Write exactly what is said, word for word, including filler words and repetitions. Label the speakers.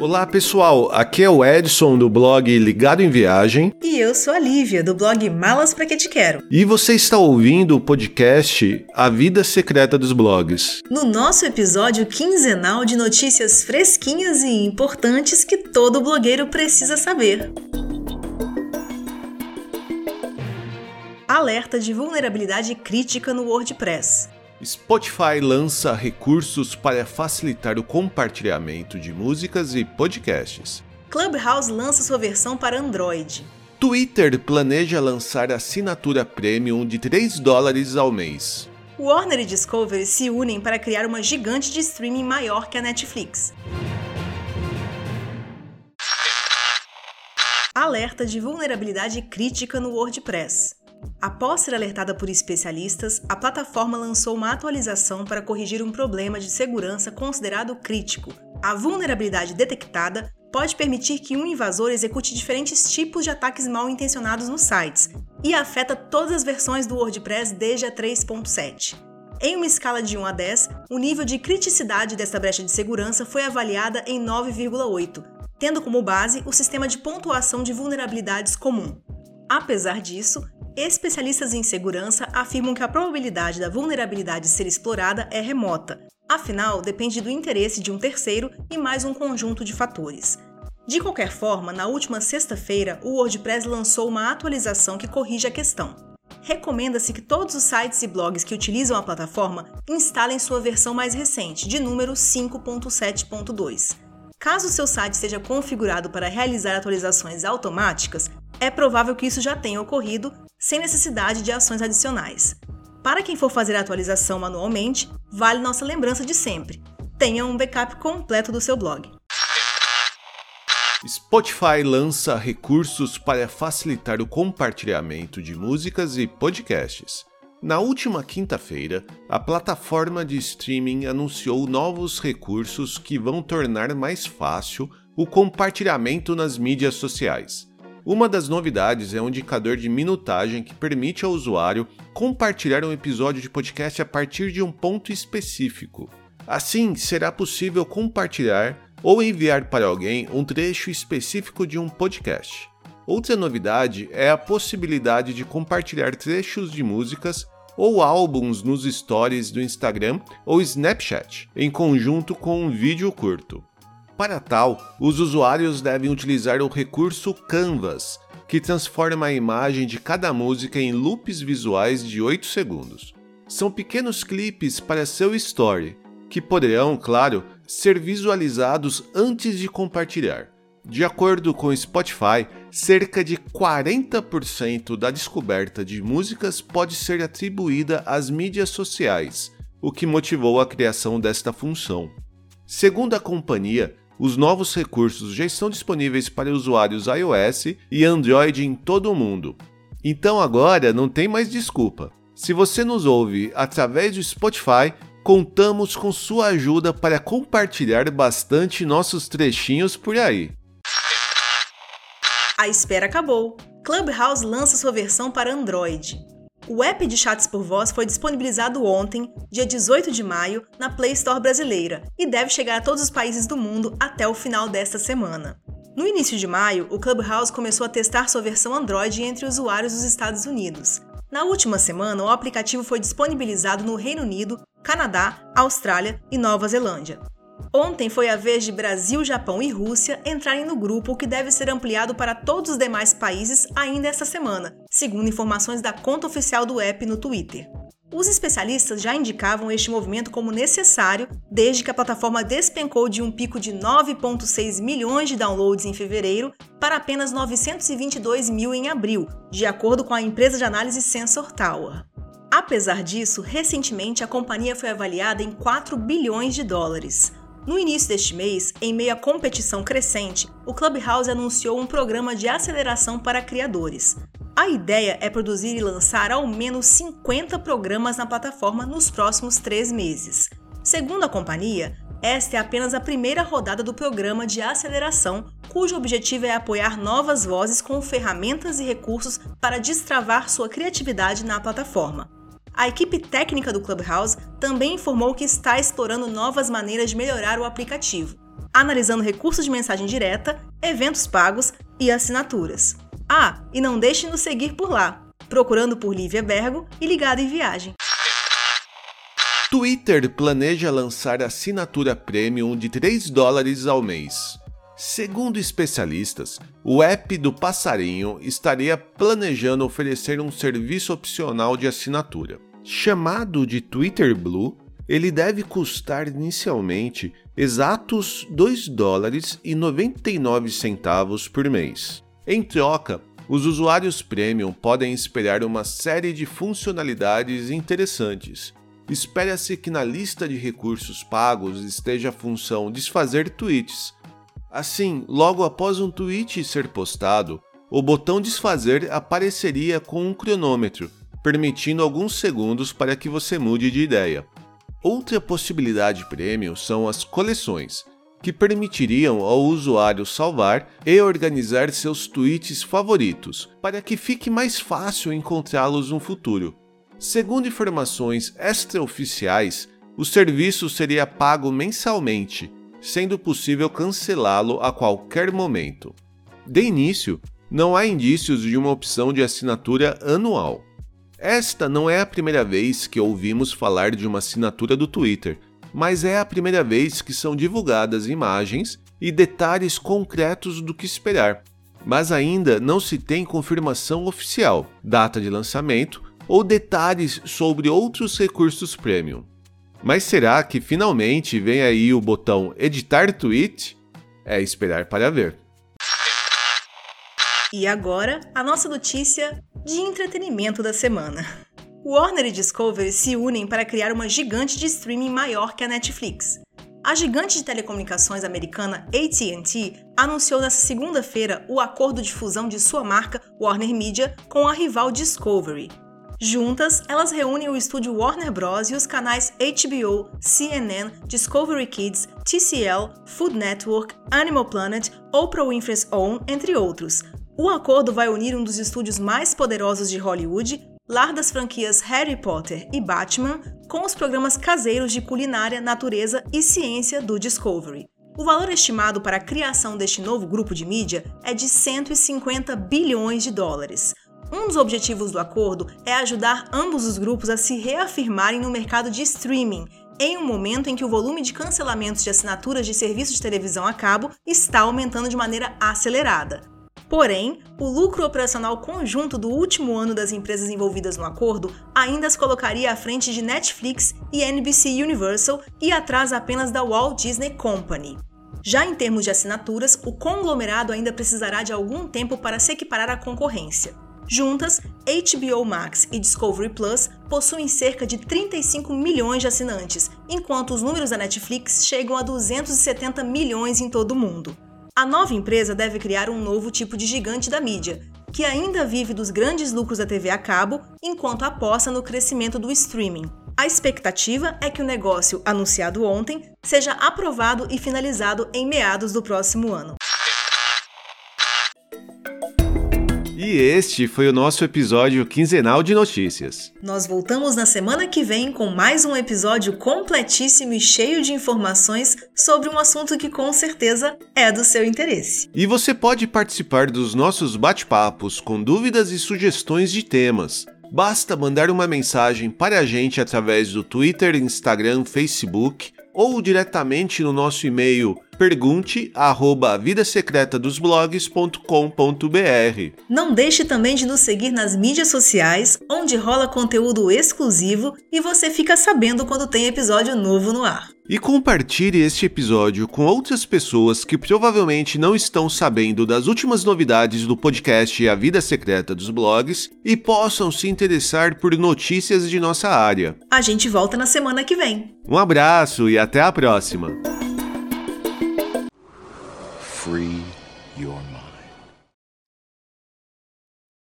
Speaker 1: Olá pessoal, aqui é o Edson do blog Ligado em Viagem.
Speaker 2: E eu sou a Lívia do blog Malas Pra Que Te Quero.
Speaker 1: E você está ouvindo o podcast A Vida Secreta dos Blogs.
Speaker 2: No nosso episódio quinzenal de notícias fresquinhas e importantes que todo blogueiro precisa saber. Alerta de vulnerabilidade crítica no WordPress.
Speaker 1: Spotify lança recursos para facilitar o compartilhamento de músicas e podcasts.
Speaker 2: Clubhouse lança sua versão para Android.
Speaker 1: Twitter planeja lançar assinatura premium de três dólares ao mês.
Speaker 2: Warner e Discovery se unem para criar uma gigante de streaming maior que a Netflix. Alerta de vulnerabilidade crítica no WordPress. Após ser alertada por especialistas, a plataforma lançou uma atualização para corrigir um problema de segurança considerado crítico. A vulnerabilidade detectada pode permitir que um invasor execute diferentes tipos de ataques mal intencionados nos sites e afeta todas as versões do WordPress desde a três ponto sete. Em uma escala de um a dez, o nível de criticidade desta brecha de segurança foi avaliada em nove vírgula oito, tendo como base o sistema de pontuação de vulnerabilidades comum. Apesar disso, especialistas em segurança afirmam que a probabilidade da vulnerabilidade ser explorada é remota, afinal, depende do interesse de um terceiro e mais um conjunto de fatores. De qualquer forma, na última sexta-feira, o WordPress lançou uma atualização que corrige a questão. Recomenda-se que todos os sites e blogs que utilizam a plataforma instalem sua versão mais recente, de número cinco ponto sete ponto dois. Caso seu site seja configurado para realizar atualizações automáticas, é provável que isso já tenha ocorrido, sem necessidade de ações adicionais. Para quem for fazer a atualização manualmente, vale nossa lembrança de sempre: tenha um backup completo do seu blog.
Speaker 1: Spotify lança recursos para facilitar o compartilhamento de músicas e podcasts. Na última quinta-feira, a plataforma de streaming anunciou novos recursos que vão tornar mais fácil o compartilhamento nas mídias sociais. Uma das novidades é um indicador de minutagem que permite ao usuário compartilhar um episódio de podcast a partir de um ponto específico. Assim, será possível compartilhar ou enviar para alguém um trecho específico de um podcast. Outra novidade é a possibilidade de compartilhar trechos de músicas ou álbuns nos stories do Instagram ou Snapchat, em conjunto com um vídeo curto. Para tal, os usuários devem utilizar o recurso Canvas, que transforma a imagem de cada música em loops visuais de oito segundos. São pequenos clipes para seu story, que poderão, claro, ser visualizados antes de compartilhar. De acordo com o Spotify, cerca de quarenta por cento da descoberta de músicas pode ser atribuída às mídias sociais, o que motivou a criação desta função. Segundo a companhia, os novos recursos já estão disponíveis para usuários iOS e Android em todo o mundo. Então agora não tem mais desculpa. Se você nos ouve através do Spotify, contamos com sua ajuda para compartilhar bastante nossos trechinhos por aí.
Speaker 2: A espera acabou. Clubhouse lança sua versão para Android. O app de chats por voz foi disponibilizado ontem, dia dezoito de maio, na Play Store brasileira e deve chegar a todos os países do mundo até o final desta semana. No início de maio, o Clubhouse começou a testar sua versão Android entre usuários dos Estados Unidos. Na última semana, o aplicativo foi disponibilizado no Reino Unido, Canadá, Austrália e Nova Zelândia. Ontem foi a vez de Brasil, Japão e Rússia entrarem no grupo, o que deve ser ampliado para todos os demais países ainda esta semana, segundo informações da conta oficial do app no Twitter. Os especialistas já indicavam este movimento como necessário desde que a plataforma despencou de um pico de nove vírgula seis milhões de downloads em fevereiro para apenas novecentos e vinte e dois mil em abril, de acordo com a empresa de análise Sensor Tower. Apesar disso, recentemente a companhia foi avaliada em quatro bilhões de dólares. No início deste mês, em meio à competição crescente, o Clubhouse anunciou um programa de aceleração para criadores. A ideia é produzir e lançar ao menos cinquenta programas na plataforma nos próximos três meses. Segundo a companhia, esta é apenas a primeira rodada do programa de aceleração, cujo objetivo é apoiar novas vozes com ferramentas e recursos para destravar sua criatividade na plataforma. A equipe técnica do Clubhouse também informou que está explorando novas maneiras de melhorar o aplicativo. analisando recursos de mensagem direta, eventos pagos e assinaturas. Ah, e não deixe de nos seguir por lá, procurando por Lívia Bergo e Ligado em Viagem.
Speaker 1: Twitter planeja lançar assinatura premium de três dólares ao mês. Segundo especialistas, o app do passarinho estaria planejando oferecer um serviço opcional de assinatura. Chamado de Twitter Blue, ele deve custar inicialmente exatos dois dólares e noventa e nove centavos por mês. Em troca, os usuários premium podem esperar uma série de funcionalidades interessantes. Espera-se que na lista de recursos pagos esteja a função desfazer tweets. Assim, logo após um tweet ser postado, o botão desfazer apareceria com um cronômetro, permitindo alguns segundos para que você mude de ideia. Outra possibilidade premium são as coleções, que permitiriam ao usuário salvar e organizar seus tweets favoritos, para que fique mais fácil encontrá-los no futuro. Segundo informações extraoficiais, o serviço seria pago mensalmente, sendo possível cancelá-lo a qualquer momento. De início, não há indícios de uma opção de assinatura anual. Esta não é a primeira vez que ouvimos falar de uma assinatura do Twitter, mas é a primeira vez que são divulgadas imagens e detalhes concretos do que esperar. Mas ainda não se tem confirmação oficial, data de lançamento ou detalhes sobre outros recursos premium. Mas será que finalmente vem aí o botão editar tweet? É esperar para ver.
Speaker 2: E agora, a nossa notícia de entretenimento da semana. Warner e Discovery se unem para criar uma gigante de streaming maior que a Netflix. A gigante de telecomunicações americana A T and T anunciou nesta segunda-feira o acordo de fusão de sua marca Warner Media com a rival Discovery. Juntas, elas reúnem o estúdio Warner Bros. E os canais H B O, C N N, Discovery Kids, T C L, Food Network, Animal Planet, Oprah Winfrey's Own, entre outros. O acordo vai unir um dos estúdios mais poderosos de Hollywood, lar das franquias Harry Potter e Batman, com os programas caseiros de culinária, natureza e ciência do Discovery. O valor estimado para a criação deste novo grupo de mídia é de cento e cinquenta bilhões de dólares. Um dos objetivos do acordo é ajudar ambos os grupos a se reafirmarem no mercado de streaming, em um momento em que o volume de cancelamentos de assinaturas de serviços de televisão a cabo está aumentando de maneira acelerada. Porém, o lucro operacional conjunto do último ano das empresas envolvidas no acordo ainda as colocaria à frente de Netflix e N B C Universal e atrás apenas da Walt Disney Company. Já em termos de assinaturas, o conglomerado ainda precisará de algum tempo para se equiparar à concorrência. Juntas, H B O Max e Discovery Plus possuem cerca de trinta e cinco milhões de assinantes, enquanto os números da Netflix chegam a duzentos e setenta milhões em todo o mundo. A nova empresa deve criar um novo tipo de gigante da mídia, que ainda vive dos grandes lucros da T V a cabo, enquanto aposta no crescimento do streaming. A expectativa é que o negócio, anunciado ontem, seja aprovado e finalizado em meados do próximo ano.
Speaker 1: E este foi o nosso episódio quinzenal de notícias.
Speaker 2: Nós voltamos na semana que vem com mais um episódio completíssimo e cheio de informações sobre um assunto que com certeza é do seu interesse.
Speaker 1: E você pode participar dos nossos bate-papos com dúvidas e sugestões de temas. Basta mandar uma mensagem para a gente através do Twitter, Instagram, Facebook ou diretamente no nosso e-mail pergunte arroba vida secreta dos blogs ponto com ponto b r.
Speaker 2: Não deixe também de nos seguir nas mídias sociais, onde rola conteúdo exclusivo e você fica sabendo quando tem episódio novo no ar.
Speaker 1: E compartilhe este episódio com outras pessoas que provavelmente não estão sabendo das últimas novidades do podcast A Vida Secreta dos Blogs e possam se interessar por notícias de nossa área.
Speaker 2: A gente volta na semana que vem.
Speaker 1: Um abraço e até a próxima!
Speaker 3: Free your